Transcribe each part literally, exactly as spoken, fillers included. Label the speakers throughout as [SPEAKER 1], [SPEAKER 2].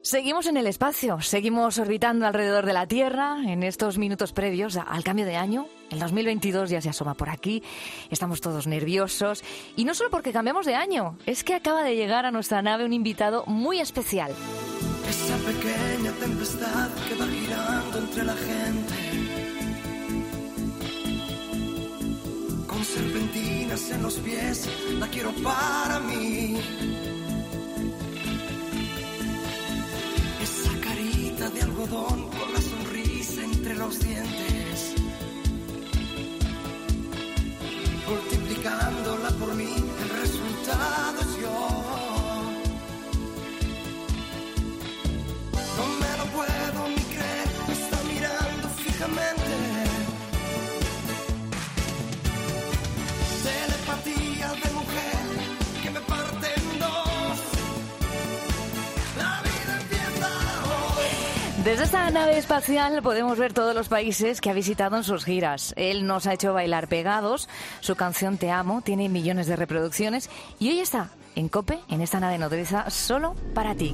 [SPEAKER 1] Seguimos en el espacio, seguimos orbitando alrededor de la Tierra en estos minutos previos al cambio de año. El dos mil veintidós ya se asoma por aquí, estamos todos nerviosos y no solo porque cambiamos de año, es que acaba de llegar a nuestra nave un invitado muy especial.
[SPEAKER 2] Esa pequeña tempestad que va girando entre la gente, con serpentinas en los pies, la quiero para mí. De algodón con la sonrisa entre los dientes, multiplicándola por mí, el resultado es yo. No me lo puedo ni creer, me está mirando fijamente. Telepatía de mujer que me parte en dos.
[SPEAKER 1] Desde esta nave espacial podemos ver todos los países que ha visitado en sus giras. Él nos ha hecho bailar pegados, su canción Te Amo tiene millones de reproducciones y hoy está en COPE, en esta nave nodriza, solo para ti.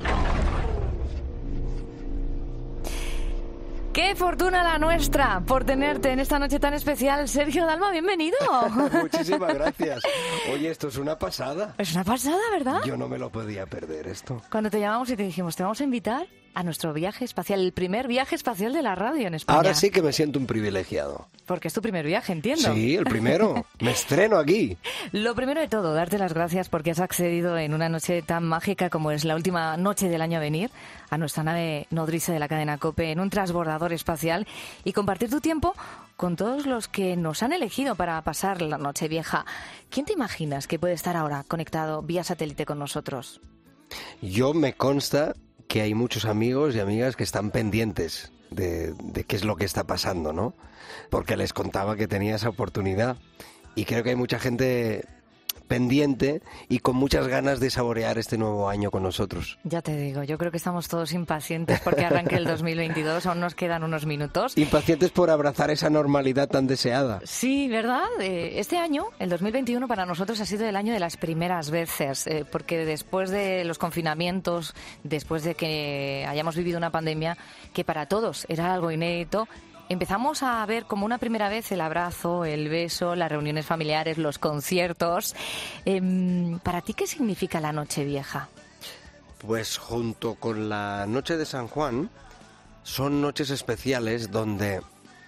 [SPEAKER 1] ¡Qué fortuna la nuestra por tenerte en esta noche tan especial! Sergio Dalma, bienvenido.
[SPEAKER 3] Muchísimas gracias. Oye, esto es una pasada.
[SPEAKER 1] Es una pasada, ¿verdad?
[SPEAKER 3] Yo no me lo podía perder esto.
[SPEAKER 1] Cuando te llamamos y te dijimos, te vamos a invitar a nuestro viaje espacial, el primer viaje espacial de la radio en España.
[SPEAKER 3] Ahora sí que me siento un privilegiado.
[SPEAKER 1] Porque es tu primer viaje, entiendo.
[SPEAKER 3] Sí, el primero. Me estreno aquí.
[SPEAKER 1] Lo primero de todo, darte las gracias porque has accedido en una noche tan mágica como es la última noche del año a venir a nuestra nave nodriza de la cadena COPE en un transbordador espacial y compartir tu tiempo con todos los que nos han elegido para pasar la noche vieja. ¿Quién te imaginas que puede estar ahora conectado vía satélite con nosotros?
[SPEAKER 3] Yo me consta que hay muchos amigos y amigas que están pendientes de, de qué es lo que está pasando, ¿no? Porque les contaba que tenía esa oportunidad y creo que hay mucha gente pendiente y con muchas ganas de saborear este nuevo año con nosotros.
[SPEAKER 1] Ya te digo, yo creo que estamos todos impacientes porque arranque el dos mil veintidós, aún nos quedan unos minutos.
[SPEAKER 3] Impacientes por abrazar esa normalidad tan deseada.
[SPEAKER 1] Sí, ¿verdad? Eh, este año, el dos mil veintiuno, para nosotros ha sido el año de las primeras veces, eh, porque después de los confinamientos, después de que hayamos vivido una pandemia que para todos era algo inédito, empezamos a ver como una primera vez el abrazo, el beso, las reuniones familiares, los conciertos. Eh, ¿Para ti qué significa la Nochevieja?
[SPEAKER 3] Pues junto con la Noche de San Juan, son noches especiales donde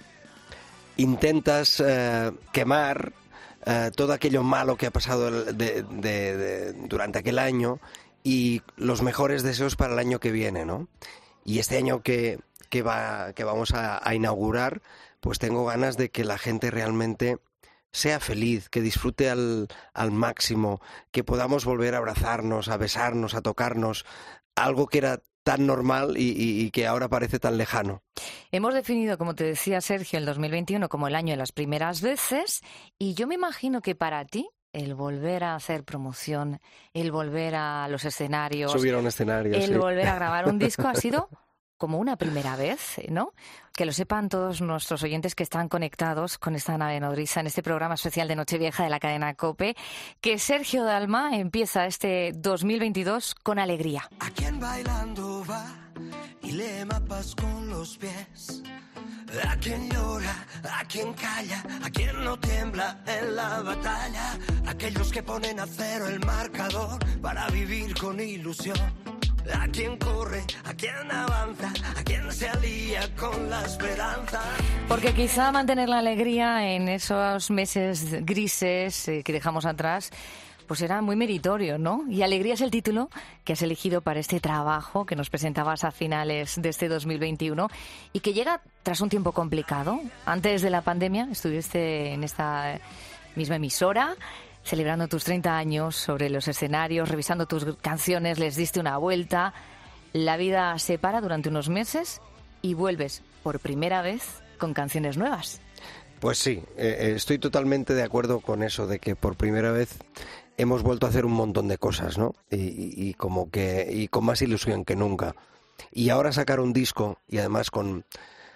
[SPEAKER 3] intentas eh, quemar eh, todo aquello malo que ha pasado de, de, de, durante aquel año y los mejores deseos para el año que viene, ¿no? Y este año que... que va que vamos a, a inaugurar, pues tengo ganas de que la gente realmente sea feliz, que disfrute al, al máximo, que podamos volver a abrazarnos, a besarnos, a tocarnos, algo que era tan normal y, y, y que ahora parece tan lejano.
[SPEAKER 1] Hemos definido, como te decía Sergio, el dos mil veintiuno como el año de las primeras veces y yo me imagino que para ti el volver a hacer promoción, el volver a los escenarios,
[SPEAKER 3] subir a un escenario,
[SPEAKER 1] el
[SPEAKER 3] sí.
[SPEAKER 1] volver a grabar un disco ha sido como una primera vez, ¿no? Que lo sepan todos nuestros oyentes que están conectados con esta nave nodriza en este programa especial de Nochevieja de la cadena COPE, que Sergio Dalma empieza este dos mil veintidós con alegría.
[SPEAKER 2] A quien bailando va y lee mapas con los pies, a quien llora, a quien calla, a quien no tiembla en la batalla, aquellos que ponen a cero el marcador para vivir con ilusión. A quien corre, a quien avanza, a quien se alía con la esperanza.
[SPEAKER 1] Porque quizá mantener la alegría en esos meses grises eh, que dejamos atrás, pues era muy meritorio, ¿no? Y Alegría es el título que has elegido para este trabajo que nos presentabas a finales de este dos mil veintiuno y que llega tras un tiempo complicado. Antes de la pandemia estuviste en esta misma emisora celebrando tus treinta años sobre los escenarios, revisando tus canciones, les diste una vuelta. La vida se para durante unos meses y vuelves por primera vez con canciones nuevas.
[SPEAKER 3] Pues sí, eh, estoy totalmente de acuerdo con eso, de que por primera vez hemos vuelto a hacer un montón de cosas, ¿no? Y, y, y como que y con más ilusión que nunca. Y ahora sacar un disco, y además con,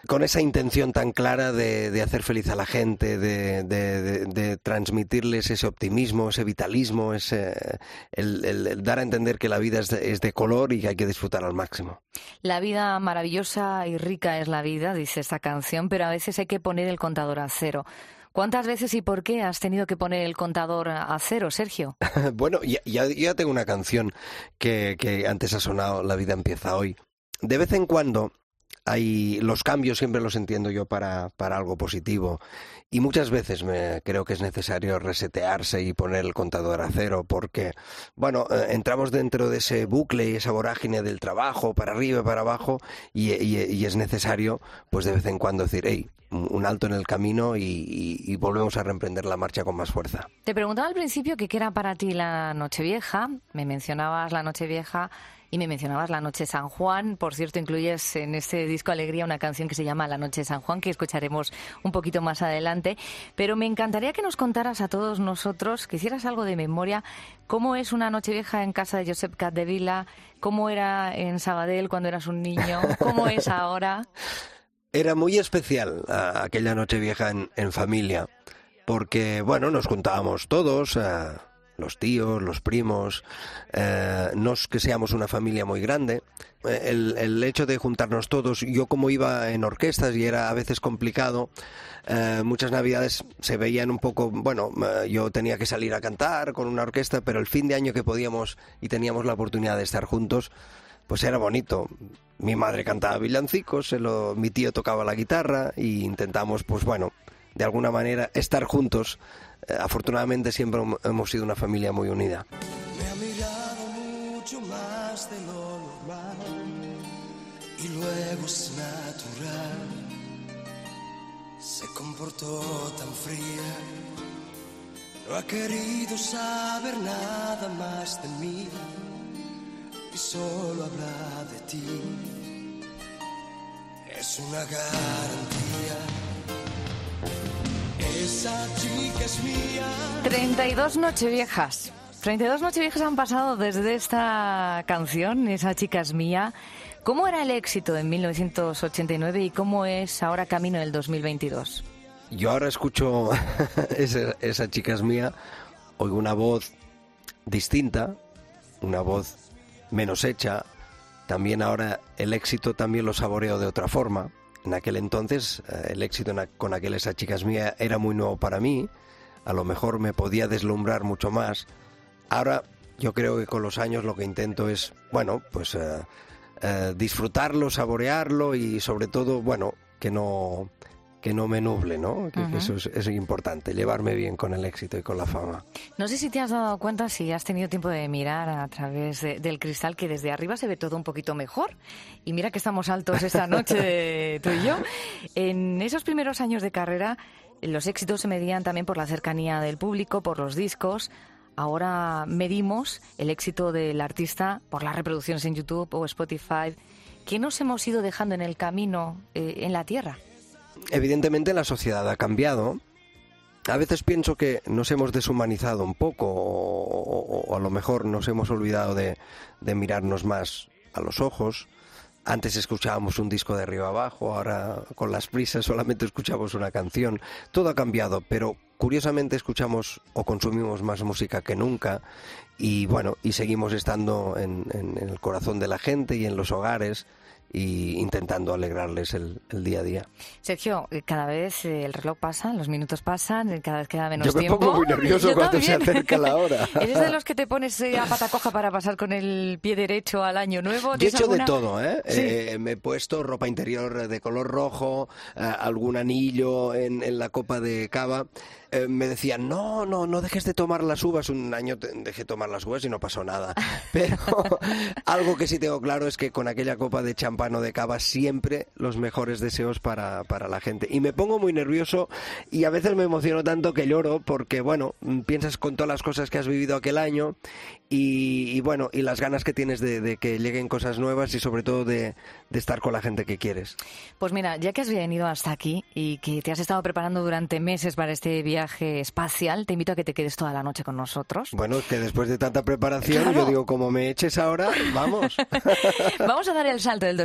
[SPEAKER 3] con esa intención tan clara de, de hacer feliz a la gente, de, de, de, de transmitirles ese optimismo, ese vitalismo, ese, el, el, el dar a entender que la vida es de, es de color y que hay que disfrutar al máximo.
[SPEAKER 1] La vida maravillosa y rica es la vida, dice esta canción, pero a veces hay que poner el contador a cero. ¿Cuántas veces y por qué has tenido que poner el contador a cero, Sergio?
[SPEAKER 3] Bueno, ya, ya, ya tengo una canción que, que antes ha sonado, La vida empieza hoy. De vez en cuando hay los cambios, siempre los entiendo yo para, para algo positivo. Y muchas veces me creo que es necesario resetearse y poner el contador a cero porque, bueno, eh, entramos dentro de ese bucle y esa vorágine del trabajo, para arriba y para abajo, y, y, y es necesario, pues de vez en cuando decir, hey, un alto en el camino y, y, y volvemos a reemprender la marcha con más fuerza.
[SPEAKER 1] Te preguntaba al principio que qué era para ti la Nochevieja, me mencionabas la Nochevieja y me mencionabas la Noche San Juan. Por cierto, incluyes en este disco Alegría una canción que se llama La Noche San Juan, que escucharemos un poquito más adelante. Pero me encantaría que nos contaras a todos nosotros, que hicieras algo de memoria, cómo es una Nochevieja en casa de Josep Capdevila, cómo era en Sabadell cuando eras un niño, cómo es ahora.
[SPEAKER 3] Era muy especial uh, aquella Nochevieja en, en familia, porque, bueno, nos juntábamos todos, uh, los tíos, los primos, uh, no es que seamos una familia muy grande. El, el hecho de juntarnos todos, yo como iba en orquestas y era a veces complicado, uh, muchas navidades se veían un poco, bueno, uh, yo tenía que salir a cantar con una orquesta, pero el fin de año que podíamos y teníamos la oportunidad de estar juntos, pues era bonito. Mi madre cantaba villancicos, se lo, mi tío tocaba la guitarra e intentamos, pues bueno, de alguna manera estar juntos. Eh, afortunadamente siempre hemos sido una familia muy unida.
[SPEAKER 2] Me ha mirado mucho más de lo normal y luego es natural. Se comportó tan fría, no ha querido saber nada más de mí. Y solo habla de ti, es una garantía, esa chica es mía.
[SPEAKER 1] treinta y dos Nocheviejas, treinta y dos Nocheviejas han pasado desde esta canción, Esa chica es mía. ¿Cómo era el éxito en mil novecientos ochenta y nueve y cómo es ahora camino del dos mil veintidós?
[SPEAKER 3] Yo ahora escucho esa, esa chica es mía, oigo una voz distinta, una voz menos hecha. También ahora el éxito también lo saboreo de otra forma. En aquel entonces el éxito con aquel Esa chica es mía era muy nuevo para mí, a lo mejor me podía deslumbrar mucho más. Ahora yo creo que con los años lo que intento es, bueno, pues eh, eh, disfrutarlo, saborearlo y sobre todo, bueno, que no... que no me nuble, ¿no? Que, uh-huh. que eso es, es importante, llevarme bien con el éxito y con la fama.
[SPEAKER 1] No sé si te has dado cuenta, si has tenido tiempo de mirar a través de, del cristal, que desde arriba se ve todo un poquito mejor. Y mira que estamos altos esta noche de, tú y yo. En esos primeros años de carrera, los éxitos se medían también por la cercanía del público, por los discos. Ahora medimos el éxito del artista por las reproducciones en YouTube o Spotify. ¿Qué nos hemos ido dejando en el camino, eh, en la tierra?
[SPEAKER 3] Evidentemente la sociedad ha cambiado. A veces pienso que nos hemos deshumanizado un poco o, o a lo mejor nos hemos olvidado de, de mirarnos más a los ojos. Antes escuchábamos un disco de arriba abajo, ahora con las prisas solamente escuchamos una canción. Todo ha cambiado, pero curiosamente escuchamos o consumimos más música que nunca y bueno, y seguimos estando en, en, en el corazón de la gente y en los hogares y intentando alegrarles el, el día a día.
[SPEAKER 1] Sergio, cada vez el reloj pasa, los minutos pasan, cada vez queda menos
[SPEAKER 3] tiempo. Yo me
[SPEAKER 1] tiempo.
[SPEAKER 3] pongo muy nervioso
[SPEAKER 1] Yo
[SPEAKER 3] cuando
[SPEAKER 1] también.
[SPEAKER 3] se acerca la hora.
[SPEAKER 1] ¿Eres de los que te pones eh, a pata coja para pasar con el pie derecho al año nuevo?
[SPEAKER 3] Yo he hecho
[SPEAKER 1] alguna?
[SPEAKER 3] de todo, ¿eh?
[SPEAKER 1] Sí.
[SPEAKER 3] eh me he puesto ropa interior de color rojo, eh, algún anillo en, en la copa de cava. Eh, me decían, no, no, no dejes de tomar las uvas. Un año te, dejé tomar las uvas y no pasó nada. Pero algo que sí tengo claro es que con aquella copa de champán o de cava siempre los mejores deseos para, para la gente. Y me pongo muy nervioso y a veces me emociono tanto que lloro porque, bueno, piensas con todas las cosas que has vivido aquel año y, y bueno, y las ganas que tienes de, de que lleguen cosas nuevas y sobre todo de, de estar con la gente que quieres.
[SPEAKER 1] Pues mira, ya que has venido hasta aquí y que te has estado preparando durante meses para este viaje espacial, te invito a que te quedes toda la noche con nosotros.
[SPEAKER 3] Bueno, es que después de tanta preparación,
[SPEAKER 1] claro.
[SPEAKER 3] Yo digo, como me eches ahora, vamos.
[SPEAKER 1] Vamos a dar el salto del dos mil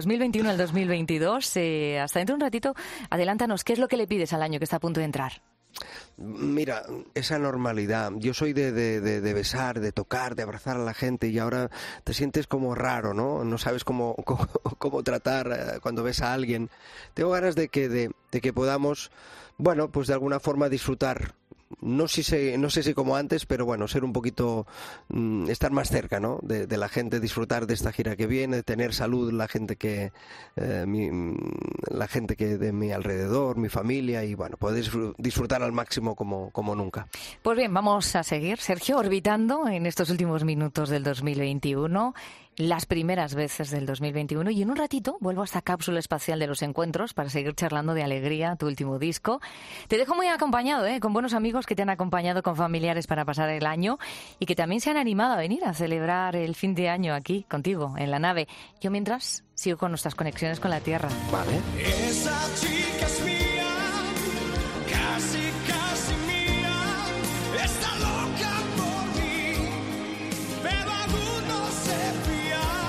[SPEAKER 1] dos mil veintiuno al dos mil veintidós. Eh, hasta dentro de un ratito, adelántanos, ¿qué es lo que le pides al año que está a punto de entrar?
[SPEAKER 3] Mira, esa normalidad. Yo soy de, de, de, de besar, de tocar, de abrazar a la gente y ahora te sientes como raro, ¿no? No sabes cómo, cómo, cómo tratar cuando ves a alguien. Tengo ganas de que, de, de que podamos, bueno, pues de alguna forma disfrutar. No sé, si, no sé si como antes, pero bueno, ser un poquito, mmm, estar más cerca, ¿no? De, de la gente, disfrutar de esta gira que viene, tener salud, la gente que, eh, mi, la gente que de mi alrededor, mi familia y bueno, poder disfrutar al máximo como, como nunca.
[SPEAKER 1] Pues bien, vamos a seguir, Sergio, orbitando en estos últimos minutos del dos mil veintiuno. Las primeras veces del dos mil veintiuno y en un ratito vuelvo a esta cápsula espacial de los encuentros para seguir charlando de Alegría, tu último disco. Te dejo muy acompañado, ¿eh? Con buenos amigos que te han acompañado, con familiares para pasar el año y que también se han animado a venir a celebrar el fin de año aquí contigo en la nave. Yo mientras sigo con nuestras conexiones con la Tierra.
[SPEAKER 3] Vale.
[SPEAKER 2] Esa chica es mía, casi, casi mía, está loca por mí, pero aún no se fía.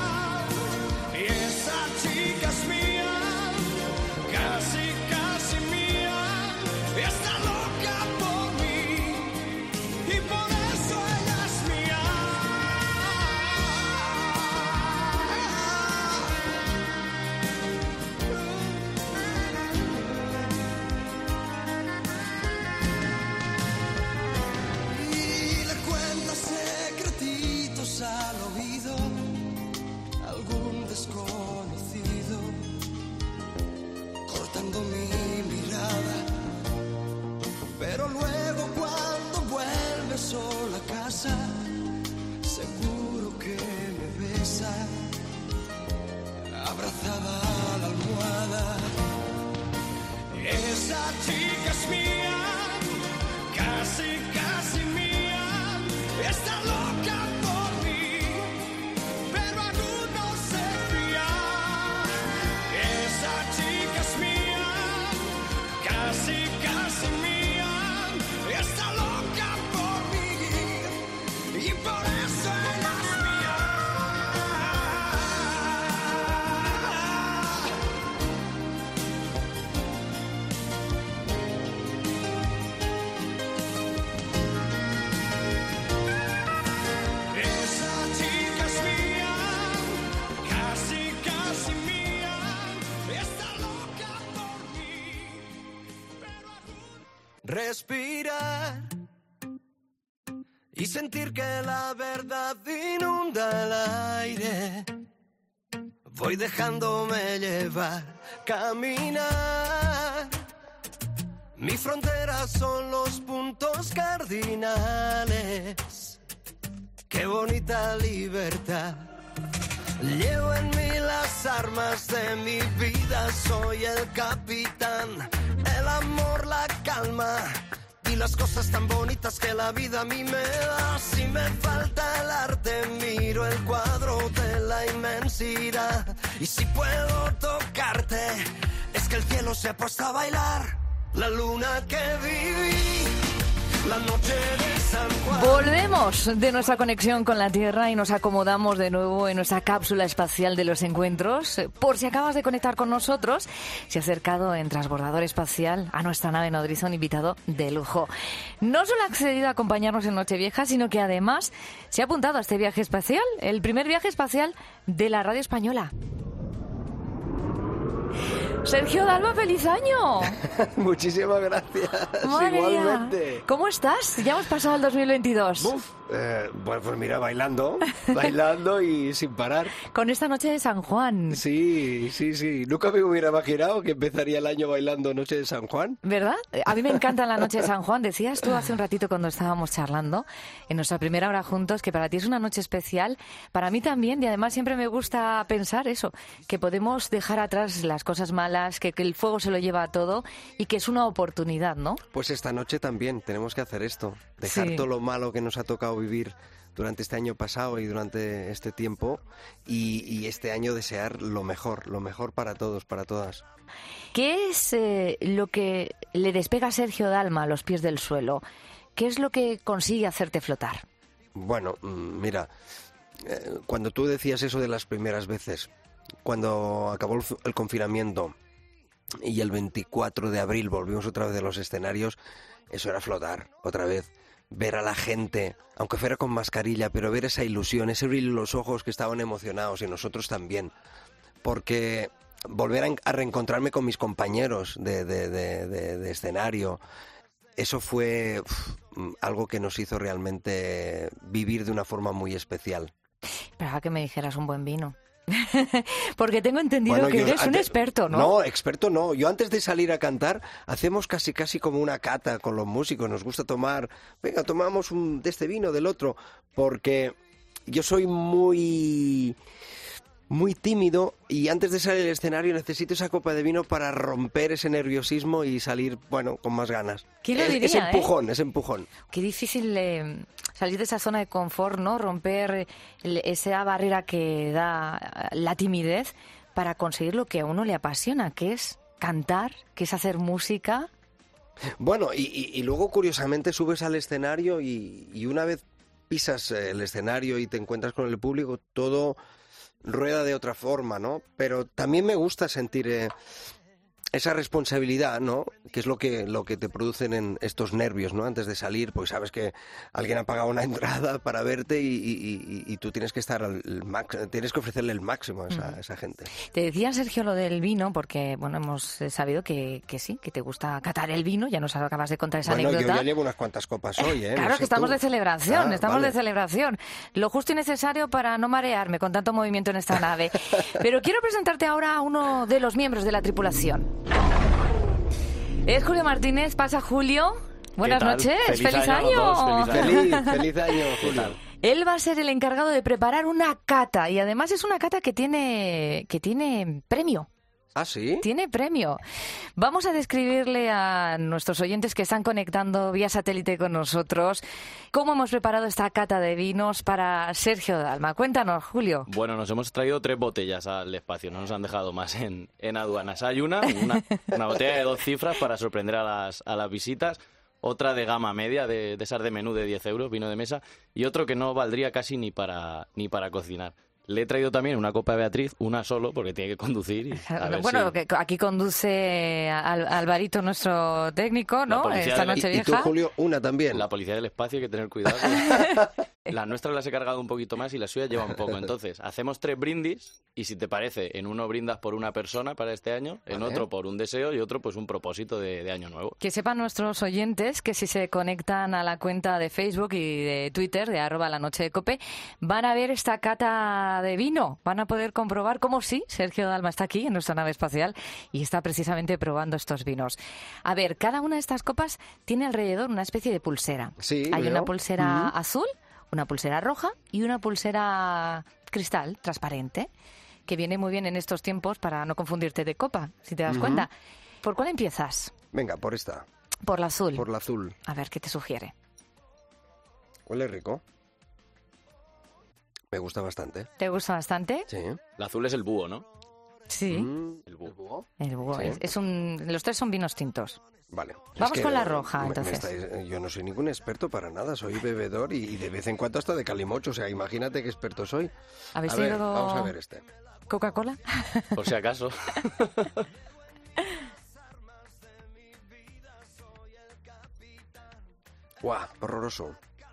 [SPEAKER 2] Esa chica es mía, casi, casi mía, está loca por mí y por eso ella es mía. Y le cuento secretitos al oído algún desconocido, cortando mi mirada, pero luego cuando vuelve sola a casa, seguro que me besa, abrazada a la almohada. Esa chica es mía, casi, casi mía, está loca por mí, pero aún no se fía. Esa chica es mía, casi, casi mía, está loca por mí y por eso ella es mía. Esa chica es mía, casi, casi mía, está loca por mí, pero aún... Respirar y sentir que la verdad inunda el aire. Voy dejándome llevar, caminar. Mi frontera son los puntos cardinales. Qué bonita libertad. Llevo en mí las armas de mi vida. Soy el capitán, el amor, la calma y las cosas tan bonitas que la vida a mí me da. Si me falta el arte, miro el cuadro de la inmensidad. Y si puedo tocarte, es que el cielo se ha puesto a bailar. La luna que viví, la noche de San Juan.
[SPEAKER 1] Volvemos de nuestra conexión con la Tierra y nos acomodamos de nuevo en nuestra cápsula espacial de los encuentros. Por si acabas de conectar con nosotros, se ha acercado en transbordador espacial a nuestra nave nodriza un invitado de lujo. No solo ha accedido a acompañarnos en Nochevieja, sino que además se ha apuntado a este viaje espacial, el primer viaje espacial de la radio española. Sergio Dalma, ¡feliz año!
[SPEAKER 3] Muchísimas gracias.
[SPEAKER 1] Madre
[SPEAKER 3] Igualmente.
[SPEAKER 1] mía. ¿Cómo estás? Ya hemos pasado el dos mil veintidós.
[SPEAKER 3] Uf, eh, bueno, pues mira, bailando, bailando y sin parar.
[SPEAKER 1] Con esta noche de San Juan.
[SPEAKER 3] Sí, sí, sí. Nunca me hubiera imaginado que empezaría el año bailando Noche de San Juan.
[SPEAKER 1] ¿Verdad? A mí me encanta la noche de San Juan. Decías tú hace un ratito cuando estábamos charlando, en nuestra primera hora juntos, que para ti es una noche especial. Para mí también, y además siempre me gusta pensar eso, que podemos dejar atrás las cosas malas, que, que el fuego se lo lleva a todo y que es una oportunidad, ¿no?
[SPEAKER 3] Pues esta noche también tenemos que hacer esto, dejar
[SPEAKER 1] Sí.
[SPEAKER 3] todo lo malo que nos ha tocado vivir durante este año pasado y durante este tiempo y, y este año desear lo mejor, lo mejor para todos, para todas.
[SPEAKER 1] ¿Qué es eh, lo que le despega a Sergio Dalma a los pies del suelo? ¿Qué es lo que consigue hacerte flotar?
[SPEAKER 3] Bueno, mm, mira, eh, cuando tú decías eso de las primeras veces, cuando acabó el, el confinamiento y el veinticuatro de abril volvimos otra vez de los escenarios, eso era flotar otra vez. Ver a la gente, aunque fuera con mascarilla, pero ver esa ilusión, ese brillo en los ojos que estaban emocionados y nosotros también. Porque volver a, a reencontrarme con mis compañeros de, de, de, de, de escenario, eso fue uf, algo que nos hizo realmente vivir de una forma muy especial.
[SPEAKER 1] Esperaba que me dijeras un buen vino. Porque tengo entendido
[SPEAKER 3] Bueno,
[SPEAKER 1] que
[SPEAKER 3] yo
[SPEAKER 1] eres un
[SPEAKER 3] antes-
[SPEAKER 1] experto, ¿no?
[SPEAKER 3] No, experto no. Yo antes de salir a cantar hacemos casi casi como una cata con los músicos. Nos gusta tomar, venga, tomamos un, de este vino, del otro, porque yo soy muy muy tímido y antes de salir al escenario necesito esa copa de vino para romper ese nerviosismo y salir, bueno, con más ganas.
[SPEAKER 1] ¿Quién lo
[SPEAKER 3] es,
[SPEAKER 1] diría,
[SPEAKER 3] es empujón, es empujón.
[SPEAKER 1] Qué difícil eh, salir de esa zona de confort, ¿no? Romper el- esa barrera que da la timidez para conseguir lo que a uno le apasiona, que es cantar, que es hacer música.
[SPEAKER 3] Bueno, y, y- y luego curiosamente subes al escenario y, y una vez pisas eh, el escenario y te encuentras con el público, todo rueda de otra forma, ¿no? Pero también me gusta sentir eh, esa responsabilidad, ¿no? Que es lo que lo que te producen en estos nervios, ¿no? Antes de salir, pues sabes que alguien ha pagado una entrada para verte y, y- y- y tú tienes que estar al máximo, tienes que ofrecerle el máximo a esa, a esa gente.
[SPEAKER 1] Te decía, Sergio, lo del vino, porque, bueno, hemos eh, sabido que, que sí, que te gusta catar el vino, ya nos acabas de contar esa
[SPEAKER 3] Bueno, yo
[SPEAKER 1] anécdota.
[SPEAKER 3] ya llevo unas cuantas copas hoy, ¿eh?
[SPEAKER 1] Claro
[SPEAKER 3] No sé
[SPEAKER 1] que estamos
[SPEAKER 3] tú.
[SPEAKER 1] de celebración,
[SPEAKER 3] Ah,
[SPEAKER 1] estamos
[SPEAKER 3] vale.
[SPEAKER 1] de celebración. Lo justo y necesario para no marearme con tanto movimiento en esta nave. Pero quiero presentarte ahora a uno de los miembros de la tripulación. Es Julio Martínez. Pasa, Julio. Buenas
[SPEAKER 4] tal?
[SPEAKER 1] noches.
[SPEAKER 4] Feliz
[SPEAKER 1] ¡Feliz,
[SPEAKER 4] año a los
[SPEAKER 1] año!
[SPEAKER 4] dos, feliz
[SPEAKER 3] Feliz, feliz año, Julio.
[SPEAKER 1] Él va a ser el encargado de preparar una cata y además es una cata que tiene que tiene premio.
[SPEAKER 3] ¿Ah, sí?
[SPEAKER 1] Tiene premio. Vamos a describirle a nuestros oyentes que están conectando vía satélite con nosotros cómo hemos preparado esta cata de vinos para Sergio Dalma. Cuéntanos, Julio.
[SPEAKER 4] Bueno, nos hemos traído tres botellas al espacio, no nos han dejado más en, en aduanas. Hay una, una, una botella de dos cifras para sorprender a las, a las visitas, otra de gama media, de, de esas de menú de diez euros, vino de mesa, y otro que no valdría casi ni para, ni para cocinar. Le he traído también una copa de Beatriz, una solo, porque tiene que conducir. Y a ver
[SPEAKER 1] Bueno,
[SPEAKER 4] si-
[SPEAKER 1] que aquí conduce Al- Alvarito, nuestro técnico,
[SPEAKER 4] La
[SPEAKER 1] ¿no?
[SPEAKER 4] policía
[SPEAKER 1] Esta
[SPEAKER 4] del-
[SPEAKER 1] noche
[SPEAKER 3] Y, y tú,
[SPEAKER 1] vieja.
[SPEAKER 3] Julio, una también.
[SPEAKER 4] La policía del espacio hay que tener cuidado. Las nuestras las he cargado un poquito más y las suyas llevan poco. Entonces, hacemos tres brindis y si te parece, en uno brindas por una persona para este año, en
[SPEAKER 3] Vale.
[SPEAKER 4] otro por un deseo y otro pues un propósito de, de año nuevo.
[SPEAKER 1] Que sepan nuestros oyentes que si se conectan a la cuenta de Facebook y de Twitter de arroba la noche de Cope, van a ver esta cata de vino. Van a poder comprobar cómo sí, Sergio Dalma está aquí en nuestra nave espacial y está precisamente probando estos vinos. A ver, cada una de estas copas tiene alrededor una especie de pulsera.
[SPEAKER 3] Sí,
[SPEAKER 1] Hay
[SPEAKER 3] veo.
[SPEAKER 1] una pulsera
[SPEAKER 3] Ujú.
[SPEAKER 1] azul, una pulsera roja y una pulsera cristal transparente, que viene muy bien en estos tiempos para no confundirte de copa, si te das
[SPEAKER 3] Ujú.
[SPEAKER 1] cuenta. ¿Por cuál empiezas?
[SPEAKER 3] Venga, por esta,
[SPEAKER 1] Por la azul.
[SPEAKER 3] por la azul.
[SPEAKER 1] A ver, ¿qué te sugiere?
[SPEAKER 3] Huele rico. Me gusta bastante.
[SPEAKER 1] ¿Te gusta bastante?
[SPEAKER 3] Sí.
[SPEAKER 4] El azul es el búho, ¿no?
[SPEAKER 1] Sí.
[SPEAKER 3] Mm,
[SPEAKER 4] El búho.
[SPEAKER 3] búho?
[SPEAKER 1] El búho.
[SPEAKER 3] Sí.
[SPEAKER 1] Es, es un, los tres son vinos tintos.
[SPEAKER 3] Vale.
[SPEAKER 1] Vamos
[SPEAKER 3] Es
[SPEAKER 1] con la
[SPEAKER 3] eh,
[SPEAKER 1] roja,
[SPEAKER 3] me- me
[SPEAKER 1] entonces.
[SPEAKER 3] estáis- yo no soy ningún experto para nada, soy bebedor y, y de vez en cuando hasta de calimocho, o sea, imagínate qué experto soy.
[SPEAKER 1] ¿Habéis
[SPEAKER 3] A ver,
[SPEAKER 1] tenido
[SPEAKER 3] vamos a ver este.
[SPEAKER 1] Coca-Cola?
[SPEAKER 4] Por si acaso.
[SPEAKER 3] ¡Guau! Horroroso.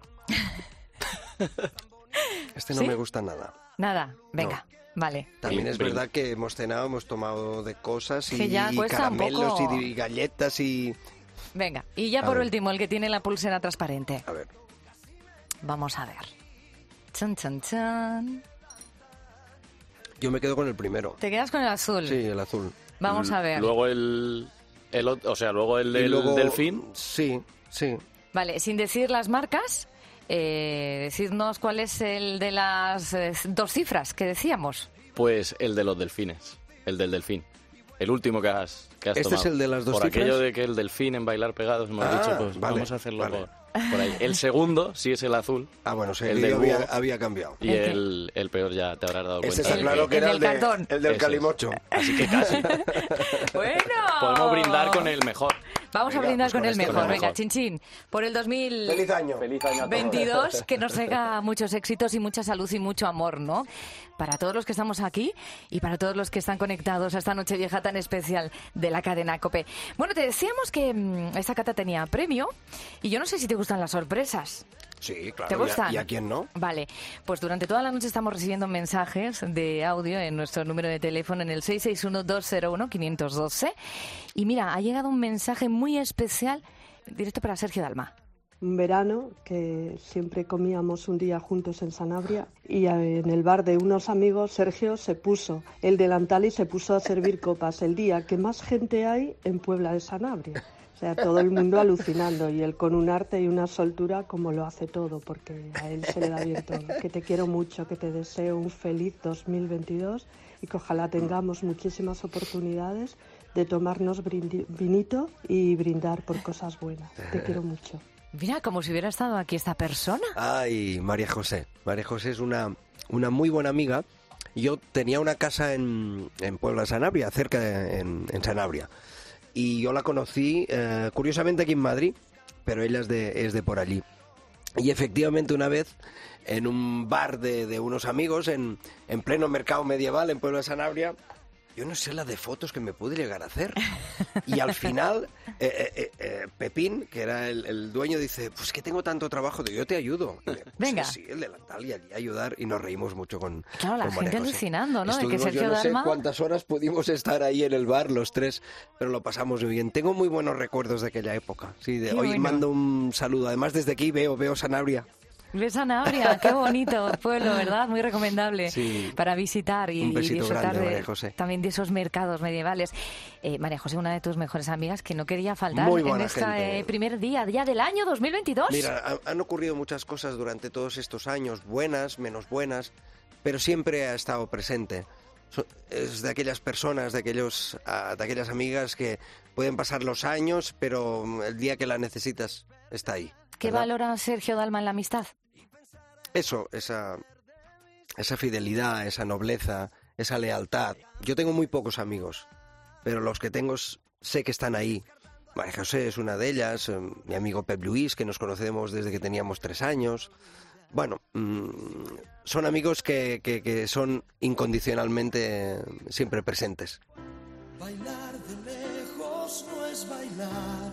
[SPEAKER 3] Este no
[SPEAKER 1] ¿Sí?
[SPEAKER 3] me gusta nada.
[SPEAKER 1] Nada, venga, vale.
[SPEAKER 3] También
[SPEAKER 4] Brin-
[SPEAKER 3] es
[SPEAKER 4] brin-
[SPEAKER 3] verdad que hemos cenado, hemos tomado de cosas y,
[SPEAKER 1] Que ya
[SPEAKER 3] y
[SPEAKER 1] cuesta un
[SPEAKER 3] caramelos
[SPEAKER 1] poco.
[SPEAKER 3] y, y galletas y...
[SPEAKER 1] Venga, y ya
[SPEAKER 3] A
[SPEAKER 1] por
[SPEAKER 3] ver.
[SPEAKER 1] último, el que tiene la pulsera transparente.
[SPEAKER 3] A ver,
[SPEAKER 1] Vamos a ver. Chan, chan, chan.
[SPEAKER 3] yo me quedo con el primero.
[SPEAKER 1] ¿Te quedas con el azul?
[SPEAKER 3] Sí, el azul.
[SPEAKER 1] Vamos a ver.
[SPEAKER 4] Luego el, el ot- o sea, luego el
[SPEAKER 3] Y
[SPEAKER 4] del
[SPEAKER 3] luego-
[SPEAKER 4] delfín.
[SPEAKER 3] Sí, sí.
[SPEAKER 1] Vale, sin decir las marcas, eh, decidnos cuál es el de las eh, dos cifras que decíamos.
[SPEAKER 4] Pues el de los delfines, el del delfín. El último que has, que has
[SPEAKER 3] ¿Este
[SPEAKER 4] tomado.
[SPEAKER 3] es el de las dos
[SPEAKER 4] Por
[SPEAKER 3] cifras?
[SPEAKER 4] aquello de que el delfín en bailar pegados hemos
[SPEAKER 3] Ah,
[SPEAKER 4] dicho, pues
[SPEAKER 3] vale,
[SPEAKER 4] vamos a hacerlo
[SPEAKER 3] vale.
[SPEAKER 4] por, por ahí. El segundo sí es el azul
[SPEAKER 3] Ah, bueno, sí,
[SPEAKER 4] El
[SPEAKER 3] el
[SPEAKER 4] del
[SPEAKER 3] había,
[SPEAKER 4] búho.
[SPEAKER 3] había cambiado.
[SPEAKER 4] y
[SPEAKER 1] ¿El qué?
[SPEAKER 4] el, el peor ya te habrás dado cuenta.
[SPEAKER 3] Ese está
[SPEAKER 4] de
[SPEAKER 3] claro
[SPEAKER 4] que-
[SPEAKER 3] que
[SPEAKER 1] el
[SPEAKER 3] era
[SPEAKER 1] del
[SPEAKER 3] el, de-
[SPEAKER 1] cartón.
[SPEAKER 3] el del
[SPEAKER 4] Ese es.
[SPEAKER 3] calimocho.
[SPEAKER 4] Así que casi.
[SPEAKER 1] Bueno.
[SPEAKER 4] Podemos brindar con el mejor.
[SPEAKER 1] Vamos
[SPEAKER 3] Venga,
[SPEAKER 1] a brindar
[SPEAKER 3] pues
[SPEAKER 1] con
[SPEAKER 3] con
[SPEAKER 1] el
[SPEAKER 3] este
[SPEAKER 1] mejor.
[SPEAKER 4] con el
[SPEAKER 1] Venga,
[SPEAKER 4] mejor.
[SPEAKER 1] chin chin. Por el dos mil
[SPEAKER 3] ¡Feliz año!
[SPEAKER 4] Feliz año a todos.
[SPEAKER 1] veintidós, que nos traiga muchos éxitos y mucha salud y mucho amor, ¿no? Para todos los que estamos aquí y para todos los que están conectados a esta Nochevieja tan especial de la cadena COPE. Bueno, te decíamos que mmm, esta cata tenía premio y yo no sé si te gustan las sorpresas.
[SPEAKER 3] Sí, claro.
[SPEAKER 1] ¿Te gustan?
[SPEAKER 3] ¿Y a, y a quién no?
[SPEAKER 1] Vale, pues durante toda la noche estamos recibiendo mensajes de audio en nuestro número de teléfono en el seis seis uno, dos cero uno, cinco uno dos. Y mira, ha llegado un mensaje muy especial directo para Sergio Dalma.
[SPEAKER 5] Un verano que siempre comíamos un día juntos en Sanabria y en el bar de unos amigos Sergio se puso el delantal y se puso a servir copas el día que más gente hay en Puebla de Sanabria. O sea, todo el mundo alucinando y él con un arte y una soltura como lo hace todo, porque a él se le da bien todo. Que te quiero mucho, que te deseo un feliz dos mil veintidós y que ojalá tengamos muchísimas oportunidades de tomarnos brindi- vinito y brindar por cosas buenas. Te quiero mucho.
[SPEAKER 1] Mira, como si hubiera estado aquí esta persona.
[SPEAKER 3] Ay, María José. María José es una, una muy buena amiga. Yo tenía una casa en, en Puebla de Sanabria, cerca de, en, en Sanabria. Y yo la conocí, eh, curiosamente, aquí en Madrid, pero ella es de, es de por allí. Y efectivamente una vez, en un bar de, de unos amigos, en, en pleno mercado medieval, en Puebla de Sanabria, yo no sé la de fotos que me pude llegar a hacer. Y al final, eh, eh, eh, Pepín, que era el, el dueño, dice, pues que tengo tanto trabajo, digo, yo te ayudo. Y,
[SPEAKER 1] Venga.
[SPEAKER 3] Sí, sí, el delantal y allí ayudar. Y nos reímos mucho con
[SPEAKER 1] Claro, la
[SPEAKER 3] con María
[SPEAKER 1] gente
[SPEAKER 3] José.
[SPEAKER 1] alucinando, ¿no? De que
[SPEAKER 3] Estuvimos,
[SPEAKER 1] Sergio
[SPEAKER 3] yo no sé
[SPEAKER 1] Dalma-
[SPEAKER 3] cuántas horas pudimos estar ahí en el bar los tres, pero lo pasamos muy bien. Tengo muy buenos recuerdos de aquella época. Sí, de,
[SPEAKER 1] Qué
[SPEAKER 3] hoy
[SPEAKER 1] bueno.
[SPEAKER 3] mando un saludo. Además, desde aquí veo, veo Sanabria.
[SPEAKER 1] De Sanabria, qué bonito pueblo, ¿verdad? Muy recomendable
[SPEAKER 3] Sí.
[SPEAKER 1] para visitar y,
[SPEAKER 3] Un besito
[SPEAKER 1] y disfrutar
[SPEAKER 3] grande,
[SPEAKER 1] de,
[SPEAKER 3] María José.
[SPEAKER 1] también de esos mercados medievales. Eh, María José, una de tus mejores amigas que no quería faltar
[SPEAKER 3] Muy
[SPEAKER 1] en
[SPEAKER 3] buena
[SPEAKER 1] este
[SPEAKER 3] gente.
[SPEAKER 1] eh, primer día, día del año dos mil veintidós.
[SPEAKER 3] Mira, ha- han ocurrido muchas cosas durante todos estos años, buenas, menos buenas, pero siempre ha estado presente. So- Es de aquellas personas, de, aquellos, ah, de aquellas amigas que pueden pasar los años, pero mm, el día que la necesitas está ahí.
[SPEAKER 1] ¿Qué
[SPEAKER 3] ¿verdad?
[SPEAKER 1] valora Sergio Dalma en la amistad?
[SPEAKER 3] Eso, esa, esa fidelidad, esa nobleza, esa lealtad. Yo tengo muy pocos amigos, pero los que tengo s- sé que están ahí. María José es una de ellas, eh, mi amigo Pep Luis, que nos conocemos desde que teníamos tres años. Bueno, mm, son amigos que, que, que son incondicionalmente eh, siempre presentes.
[SPEAKER 2] Bailar de lejos no es bailar.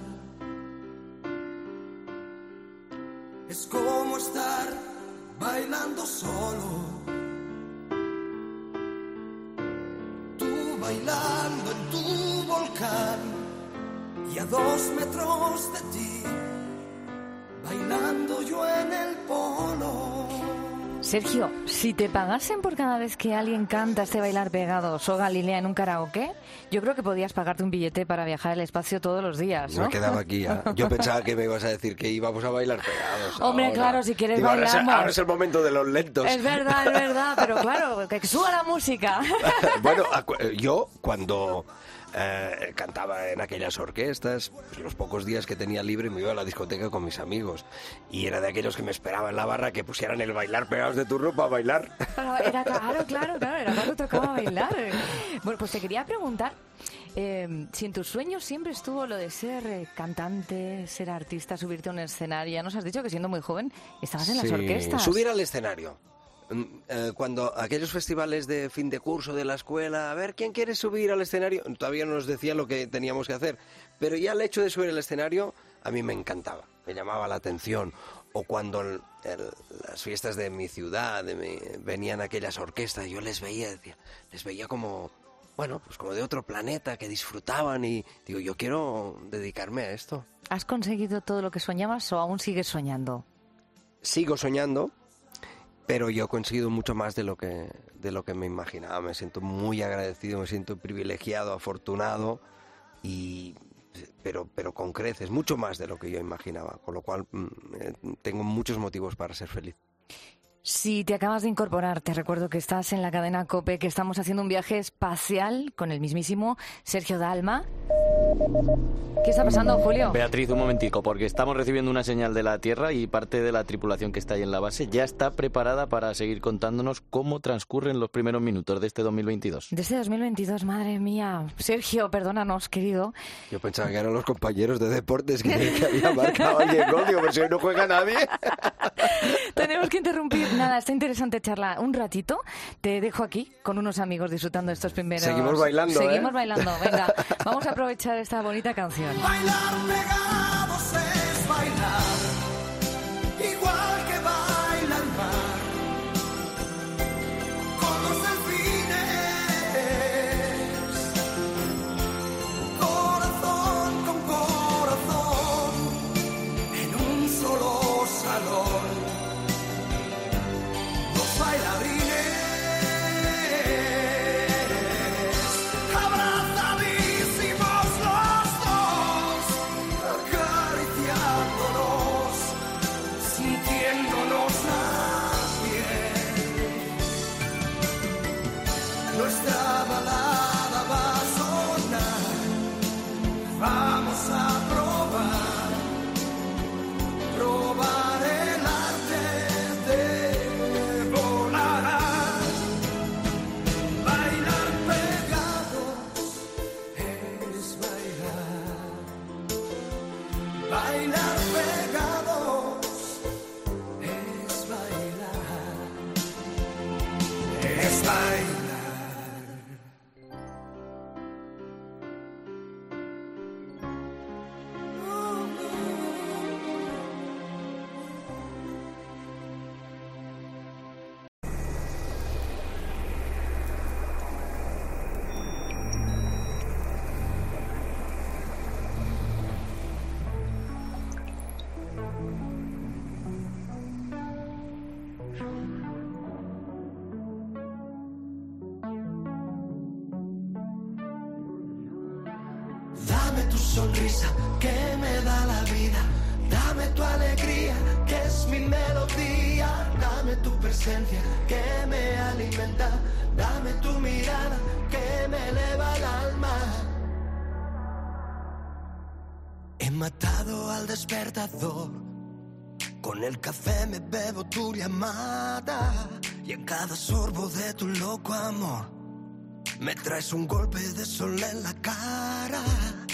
[SPEAKER 2] Es como estar bailando solo. Tú bailando en tu volcán y a dos metros de ti, bailando yo en el polo.
[SPEAKER 1] Sergio, si te pagasen por cada vez que alguien canta este bailar pegados o Galilea en un karaoke, yo creo que podías pagarte un billete para viajar al espacio todos los días, ¿no?
[SPEAKER 3] Me quedaba aquí ya. Yo pensaba que me ibas a decir que íbamos a bailar pegados.
[SPEAKER 1] Hombre,
[SPEAKER 3] ahora.
[SPEAKER 1] claro, si quieres
[SPEAKER 3] Digo, ahora es el-
[SPEAKER 1] bailamos.
[SPEAKER 3] Ahora es el momento de los lentos.
[SPEAKER 1] Es verdad, es verdad, pero claro, que suba la música.
[SPEAKER 3] Bueno, acu- yo cuando eh, cantaba en aquellas orquestas, pues los pocos días que tenía libre me iba a la discoteca con mis amigos. Y era de aquellos que me esperaban en la barra que pusieran el bailar pegados de tu ropa a bailar.
[SPEAKER 1] Pero era claro, claro, claro, era cuando tocaba bailar. Bueno, pues te quería preguntar eh, si en tus sueños siempre estuvo lo de ser eh, cantante, ser artista, subirte a un escenario. Ya nos has dicho que siendo muy joven estabas en las
[SPEAKER 3] Sí,
[SPEAKER 1] orquestas.
[SPEAKER 3] subir al escenario. Mm, eh, Cuando aquellos festivales de fin de curso de la escuela, a ver, ¿quién quiere subir al escenario? Todavía no nos decía lo que teníamos que hacer. Pero ya el hecho de subir al escenario a mí me encantaba, me llamaba la atención. O cuando el- el- las fiestas de mi ciudad de mi- venían aquellas orquestas, yo les veía, decía, les veía como, bueno, pues como de otro planeta, que disfrutaban y digo, yo quiero dedicarme a esto.
[SPEAKER 1] ¿Has conseguido todo lo que soñabas o aún sigues soñando?
[SPEAKER 3] Sigo soñando, pero yo he conseguido mucho más de lo que de lo que me imaginaba. Me siento muy agradecido, me siento privilegiado, afortunado, y pero pero con creces, mucho más de lo que yo imaginaba, con lo cual mm, eh, tengo muchos motivos para ser feliz.
[SPEAKER 1] Si te acabas de incorporar, te recuerdo que estás en la cadena COPE, que estamos haciendo un viaje espacial con el mismísimo Sergio Dalma. ¿Qué está pasando, Julio?
[SPEAKER 4] Beatriz, un momentico, porque estamos recibiendo una señal de la Tierra y parte de la tripulación que está ahí en la base ya está preparada para seguir contándonos cómo transcurren los primeros minutos de este dos mil veintidós.
[SPEAKER 1] De este dos mil veintidós, madre mía. Sergio, perdónanos, querido.
[SPEAKER 3] Yo pensaba que eran los compañeros de deportes que, que había marcado alguien gol, digo, pero si hoy no juega nadie.
[SPEAKER 1] Tenemos que interrumpir. Nada, está interesante charla un ratito. Te dejo aquí con unos amigos disfrutando de estos primeros...
[SPEAKER 3] Seguimos bailando,
[SPEAKER 1] Seguimos
[SPEAKER 3] ¿eh?
[SPEAKER 1] bailando, venga. Vamos a aprovechar esta bonita canción.
[SPEAKER 2] Bailar pegados es bailar, igual que baila el mar, con los delfines, corazón con corazón, en un solo salón, los bailarines. Nuestra balada va a sonar, vamos a probar, probar el arte de volar, bailar pegados es bailar, bailar pegados es bailar, es bailar. Dame tu sonrisa que me da la vida, dame tu alegría que es mi melodía, dame tu presencia que me alimenta, dame tu mirada que me eleva el alma. He matado al despertador, con el café me bebo tu llamada y en cada sorbo de tu loco amor me traes un golpe de sol en la cara.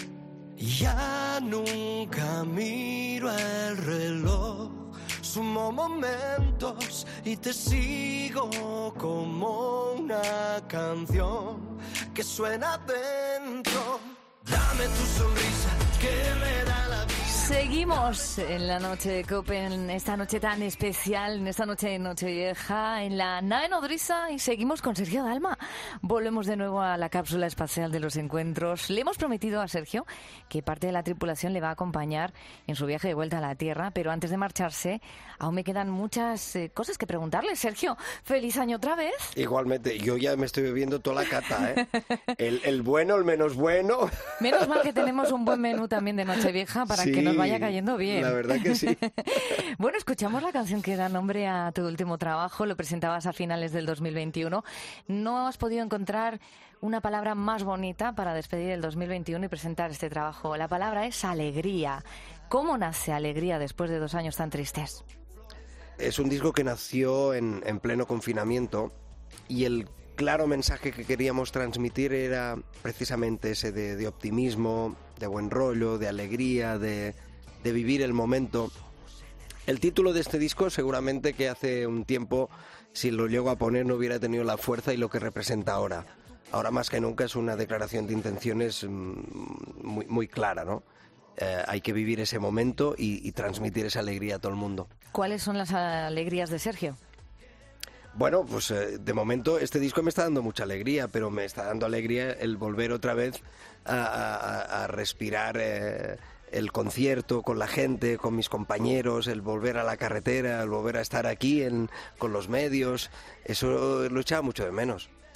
[SPEAKER 2] Ya nunca miro el reloj, sumo momentos y te sigo como una canción que suena dentro. Dame tu sonrisa que me da la vida.
[SPEAKER 1] Seguimos en la noche de COPE, en esta noche tan especial, en esta noche de Nochevieja, en la nave nodriza, y seguimos con Sergio Dalma. Volvemos de nuevo a la cápsula espacial de los encuentros. Le hemos prometido a Sergio que parte de la tripulación le va a acompañar en su viaje de vuelta a la Tierra, pero antes de marcharse, aún me quedan muchas eh, cosas que preguntarle. Sergio, feliz año otra vez.
[SPEAKER 3] Igualmente, yo ya me estoy bebiendo toda la cata, ¿eh? El, el bueno, el menos bueno.
[SPEAKER 1] Menos mal que tenemos un buen menú también de Nochevieja para
[SPEAKER 3] Sí,
[SPEAKER 1] que nos vaya cayendo bien.
[SPEAKER 3] La verdad que sí.
[SPEAKER 1] Bueno, escuchamos la canción que da nombre a tu último trabajo, lo presentabas a finales del dos mil veintiuno. ¿No has podido encontrar una palabra más bonita para despedir el dos mil veintiuno y presentar este trabajo? La palabra es alegría. ¿Cómo nace Alegría después de dos años tan tristes?
[SPEAKER 3] Es un disco que nació en, en pleno confinamiento y el claro mensaje que queríamos transmitir era precisamente ese de, de optimismo, de buen rollo, de alegría, de, de vivir el momento. El título de este disco seguramente que hace un tiempo, si lo llego a poner, no hubiera tenido la fuerza y lo que representa ahora. Ahora más que nunca es una declaración de intenciones muy, muy clara, ¿no? Eh, hay que vivir ese momento y, y transmitir esa alegría a todo el mundo.
[SPEAKER 1] ¿Cuáles son las alegrías de Sergio?
[SPEAKER 3] Bueno, pues eh, de momento este disco me está dando mucha alegría, pero me está dando alegría el volver otra vez a, a, a respirar eh, el concierto con la gente, con mis compañeros, el volver a la carretera, el volver a estar aquí en, con los medios. Eso lo echaba mucho de menos.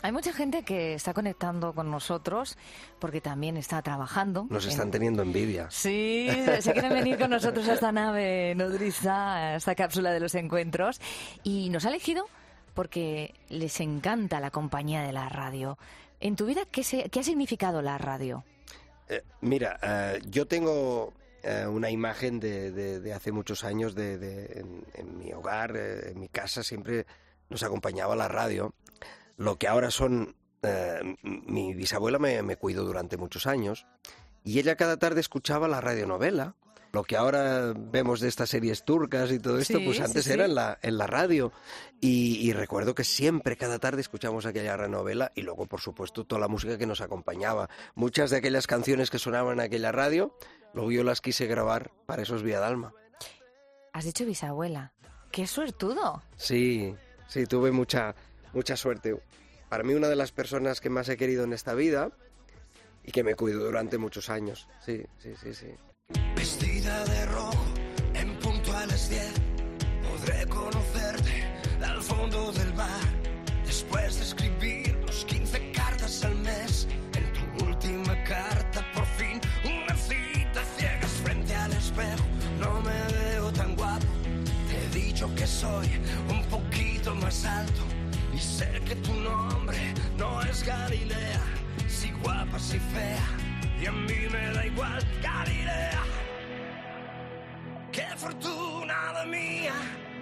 [SPEAKER 1] Hay mucha gente que está conectando con nosotros porque también está trabajando.
[SPEAKER 3] Nos están
[SPEAKER 1] en...
[SPEAKER 3] teniendo envidia.
[SPEAKER 1] Sí, se quieren venir con nosotros a esta nave nodriza, a esta cápsula de los encuentros. Y nos ha elegido porque les encanta la compañía de la radio. En tu vida, ¿qué, se, qué ha significado la radio?
[SPEAKER 3] Eh, mira, uh, yo tengo uh, una imagen de, de, de hace muchos años de, de, en, en mi hogar, eh, en mi casa, siempre nos acompañaba la radio. Lo que ahora son... Eh, mi bisabuela me, me cuidó durante muchos años y ella cada tarde escuchaba la radionovela. Lo que ahora vemos de estas series turcas y todo esto,
[SPEAKER 1] sí,
[SPEAKER 3] pues antes
[SPEAKER 1] sí,
[SPEAKER 3] era
[SPEAKER 1] sí.
[SPEAKER 3] En, la, en la radio. Y, y recuerdo que siempre, cada tarde, escuchamos aquella radionovela y luego, por supuesto, toda la música que nos acompañaba. Muchas de aquellas canciones que sonaban en aquella radio, luego yo las quise grabar para esos Vía Dalma.
[SPEAKER 1] Has dicho bisabuela. ¡Qué suertudo!
[SPEAKER 3] Sí, sí, tuve mucha, mucha suerte. Para mí, una de las personas que más he querido en esta vida y que me cuidó durante muchos años. Sí, sí, sí, sí.
[SPEAKER 2] Vestida de rojo, en punto a las diez, podré conocerte al fondo del bar. Después de escribir los quince cartas al mes, en tu última carta, por fin, una cita ciegas frente al espejo. No me veo tan guapo, te he dicho que soy un poquito más alto. Y sé que tu nombre no es Galilea, si guapa, si fea, y a mí me da igual Galilea. Qué fortuna la mía,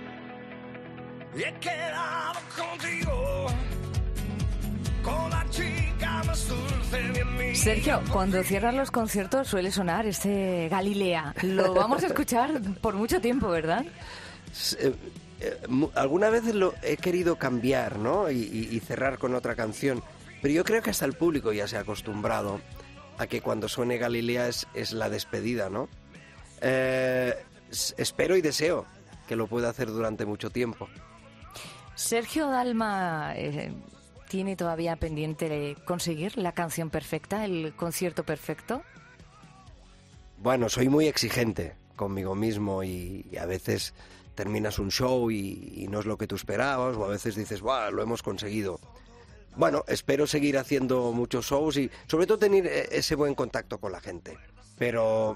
[SPEAKER 2] y he quedado contigo, con la chica más dulce de mi.
[SPEAKER 1] Sergio, cuando cierran los conciertos suele sonar este Galilea. Lo vamos a escuchar por mucho tiempo, ¿verdad?
[SPEAKER 3] Eh, eh, alguna vez lo he querido cambiar, ¿no? Y, y, y cerrar con otra canción, pero yo creo que hasta el público ya se ha acostumbrado a que cuando suene Galilea es, es la despedida, ¿no? Eh, espero y deseo que lo pueda hacer durante mucho tiempo.
[SPEAKER 1] Sergio Dalma eh, tiene todavía pendiente de conseguir la canción perfecta, el concierto perfecto.
[SPEAKER 3] Bueno, soy muy exigente conmigo mismo y, y a veces terminas un show y, y no es lo que tú esperabas, o a veces dices, ¡buah, lo hemos conseguido! Bueno, espero seguir haciendo muchos shows y sobre todo tener ese buen contacto con la gente. Pero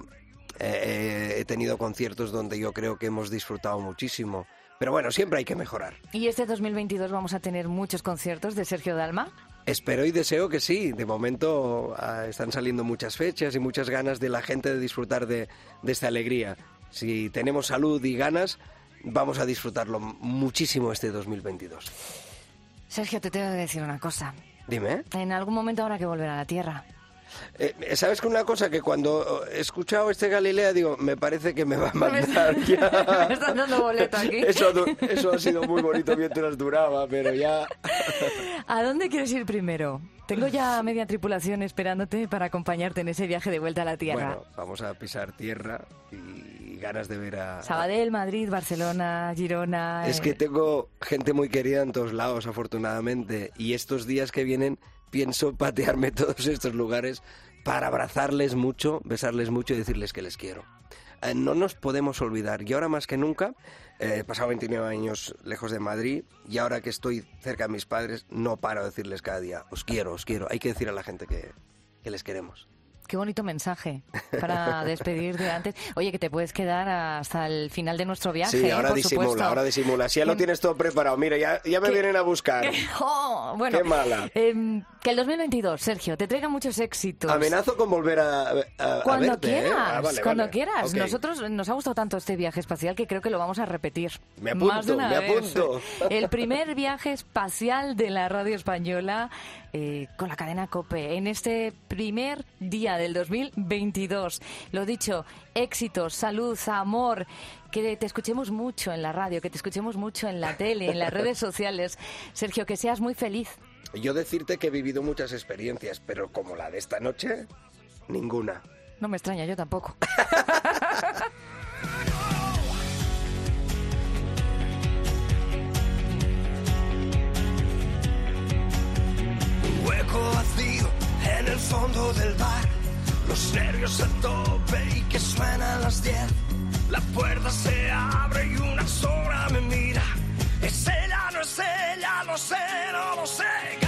[SPEAKER 3] eh, he tenido conciertos donde yo creo que hemos disfrutado muchísimo. Pero bueno, siempre hay que mejorar.
[SPEAKER 1] ¿Y este dos mil veintidós vamos a tener muchos conciertos de Sergio Dalma?
[SPEAKER 3] Espero y deseo que sí. De momento uh, están saliendo muchas fechas y muchas ganas de la gente de disfrutar de, de esta alegría. Si tenemos salud y ganas, vamos a disfrutarlo muchísimo este dos mil veintidós.
[SPEAKER 1] Sergio, te tengo que decir una cosa.
[SPEAKER 3] Dime.
[SPEAKER 1] En algún momento habrá que volver a la Tierra.
[SPEAKER 3] Eh, ¿Sabes que una cosa? Que cuando he escuchado este Galilea, digo, me parece que me va a mandar ya.
[SPEAKER 1] Me están dando boleto aquí.
[SPEAKER 3] Eso, eso ha sido muy bonito mientras duraba, pero ya...
[SPEAKER 1] ¿A dónde quieres ir primero? Tengo ya media tripulación esperándote para acompañarte en ese viaje de vuelta a la Tierra.
[SPEAKER 3] Bueno, vamos a pisar tierra y ganas de ver a...
[SPEAKER 1] Sabadell, Madrid, Barcelona, Girona...
[SPEAKER 3] Es
[SPEAKER 1] eh...
[SPEAKER 3] que tengo gente muy querida en todos lados, afortunadamente, y estos días que vienen pienso patearme todos estos lugares para abrazarles mucho, besarles mucho y decirles que les quiero. Eh, no nos podemos olvidar, y ahora más que nunca, eh, he pasado veintinueve años lejos de Madrid, y ahora que estoy cerca de mis padres, no paro de decirles cada día, os quiero, os quiero. Hay que decir a la gente que, que les queremos.
[SPEAKER 1] Qué bonito mensaje para despedirte antes. Oye, que te puedes quedar hasta el final de nuestro viaje.
[SPEAKER 3] Sí, ahora
[SPEAKER 1] por
[SPEAKER 3] disimula,
[SPEAKER 1] supuesto.
[SPEAKER 3] ahora disimula. Si ya lo tienes todo preparado, mira, ya, ya me
[SPEAKER 1] ¿Qué?
[SPEAKER 3] vienen a buscar.
[SPEAKER 1] ¿Qué? Oh, bueno,
[SPEAKER 3] Qué mala.
[SPEAKER 1] Eh, que el dos mil veintidós, Sergio, te traiga muchos éxitos.
[SPEAKER 3] Amenazo con volver a, a,
[SPEAKER 1] Cuando
[SPEAKER 3] a verte,
[SPEAKER 1] quieras,
[SPEAKER 3] ¿eh? Ah, vale,
[SPEAKER 1] cuando
[SPEAKER 3] vale.
[SPEAKER 1] quieras.
[SPEAKER 3] Okay.
[SPEAKER 1] Nosotros nos ha gustado tanto este viaje espacial que creo que lo vamos a repetir.
[SPEAKER 3] Me apunto,
[SPEAKER 1] Más de una
[SPEAKER 3] me
[SPEAKER 1] vez.
[SPEAKER 3] apunto.
[SPEAKER 1] El primer viaje espacial de la radio española eh, con la cadena COPE en este primer día del dos mil veintidós. Lo dicho, éxitos, salud, amor, que te escuchemos mucho en la radio, que te escuchemos mucho en la tele, en las redes sociales. Sergio, que seas muy feliz.
[SPEAKER 3] Yo decirte que he vivido muchas experiencias, pero como la de esta noche, ninguna.
[SPEAKER 1] No me extraña, yo tampoco.
[SPEAKER 2] Un hueco vacío en el fondo del bar, los nervios a tope y que suenan las diez. La puerta se abre y una sombra me mira. Es ella, no es ella, no sé, no lo sé.